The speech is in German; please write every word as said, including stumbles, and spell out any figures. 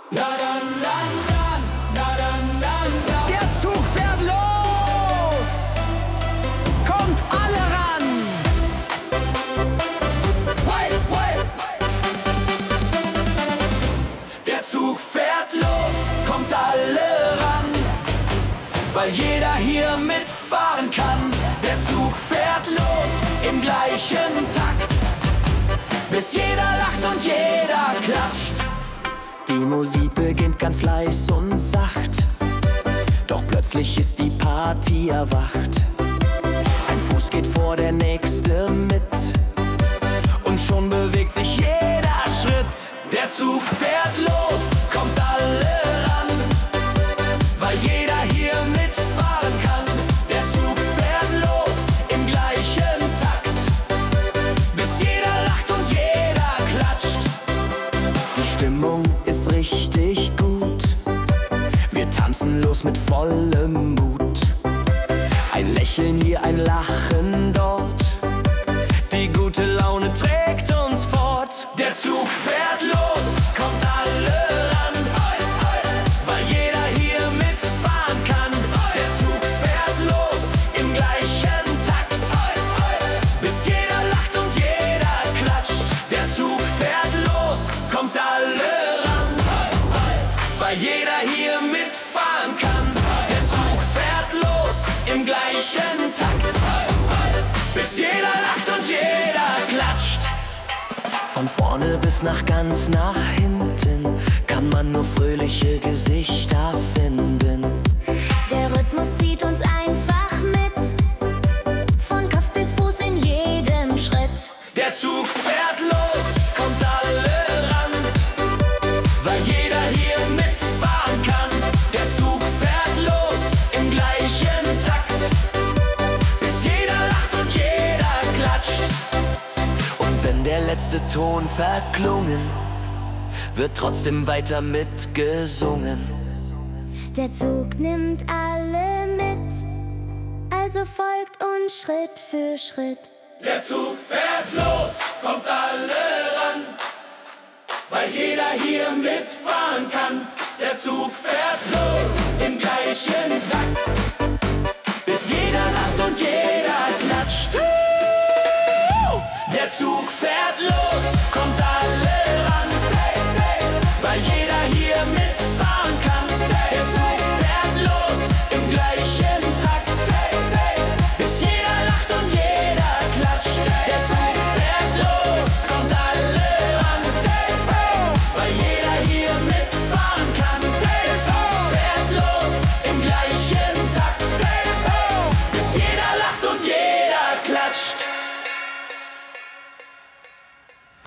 Na dann, dann, dann, na dann, dann, dann. Der Zug fährt los, kommt alle ran. Wait, wait. Der Zug fährt los, kommt alle ran, weil jeder hier mitfahren kann. Der Zug fährt los im gleichen Takt, bis jeder lacht und jeder klatscht. Die Musik beginnt ganz leis und sacht, doch plötzlich ist die Party erwacht. Ein Fuß geht vor der nächste mit, und schon bewegt sich jeder Schritt. Der Zug fährt los, kommt alle ran, weil jeder hier mitfahren kann. Der Zug fährt los im gleichen Takt, bis jeder lacht und jeder klatscht. Die Stimmung ist richtig gut, wir tanzen los mit vollem Mut. Ein Lächeln hier, ein Lachen dort, die gute Laune trägt uns fort. Der Zug fährt los, kommt alle ran, weil jeder hier mitfahren kann. Der Zug fährt los im gleichen Takt, bis jeder lacht und jeder klatscht. Der Zug fährt los, kommt alle ran, weil jeder hier mitfahren kann. Der Zug fährt los im gleichen Takt, bis jeder lacht und jeder klatscht. Von vorne bis nach ganz nach hinten kann man nur fröhliche Gesichter finden. Der Rhythmus zieht uns einfach mit, von Kopf bis Fuß in jedem Schritt. Der Zug fährt los, kommt alle ran, weil jeder hier mitfahren kann. Der Zug fährt los im gleichen Takt, bis jeder lacht und jeder klatscht. Und wenn der letzte Ton verklungen, wird trotzdem weiter mitgesungen. Der Zug nimmt alle mit, also folgt uns Schritt für Schritt. Der Zug fährt los, kommt alle ran, weil jeder hier mitfahren kann. Der Zug fährt los im gleichen Takt, bis jeder lacht und jeder klatscht. Der Zug fährt los, kommt